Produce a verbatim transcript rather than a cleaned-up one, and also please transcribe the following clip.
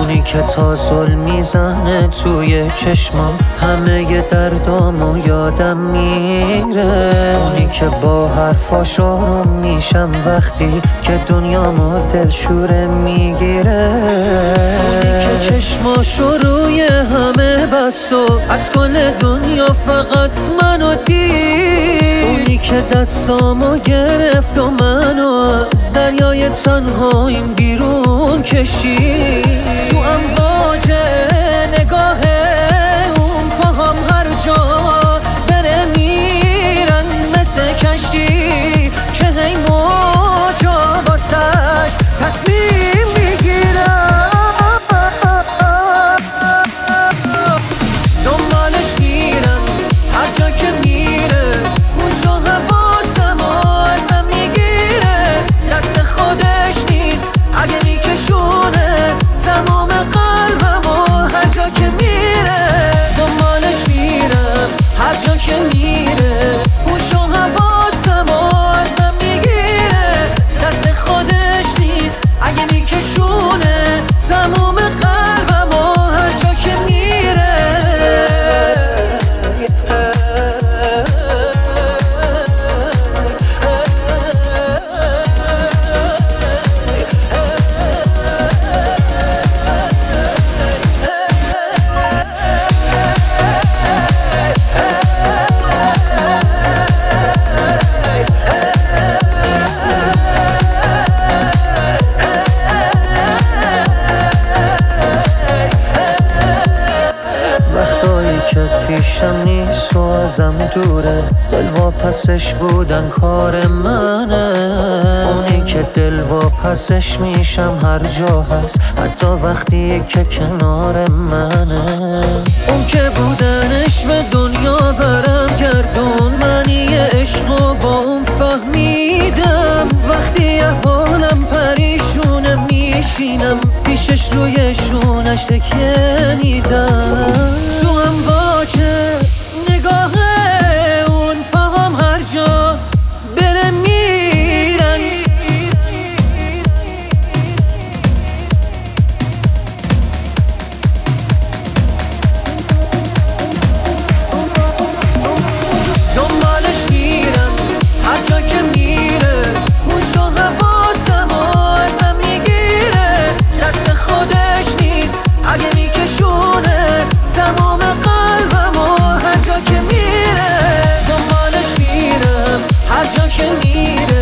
اونی که تا ظلم میزنه توی چشمام، همه ی دردامو یادم میره. اونی که با حرفاش آروم میشم وقتی که دنیامو دلشوره میگیره. اونی که چشماشو روی همه بست و از کل دنیا فقط منو دید. اونی که دستامو گرفت و منو از دریای تنهاییم بیرون کشید. تو امواج نگاه اون پاهام هر جا بره میرن مثل کشتی که هی موجا واسش تصمیم میگیرن. دنبالش میرم هر جا که میره، هوش و حواسمو از من میگیره. دست خودش نیست اگه میکشونه تمام قلبمو هر جا که میره. دنبالش میرم هر جا که میره، هوش و حواسمو از من میگیره. دست خودش نیست اگه میکشونه تمام قلبمو هر جا که میره. که پیشم نیست و ازم دوره، دل واپسش بودن کار منه. اونی که دل واپسش میشم هر جا هست، حتی وقتی که کنار منه. اون که بودنش به دنیا برم گردون، منی عشقو با اون فهمیدم. وقتی احوالم پریشونه میشینم پیشش روی شونش تکیه میدم. تو امواج نگاه اون پاهام هر جا بره میرن. دنبالش میرم هر جا که میره، هوش و حواسمو از من میگیره. دست خودش نیست اگه میکشونه تمام قلبمو هر جا که میره. دنبالش میرم هر جا که میره،